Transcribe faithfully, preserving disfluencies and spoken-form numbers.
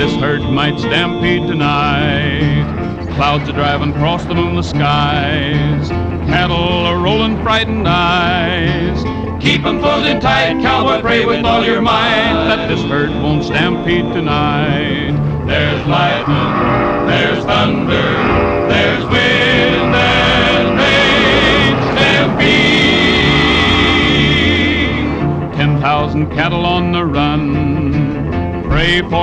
this herd might stampede tonight. Clouds are driving across the moonless skies. Cattle are rolling frightened eyes. Keep 'em pulled in tight, cowboy, pray with all your might that this herd won't stampede tonight. There's lightning, there's thunder, there's wind and rain. Stampede! Ten thousand cattle on the run. Pray for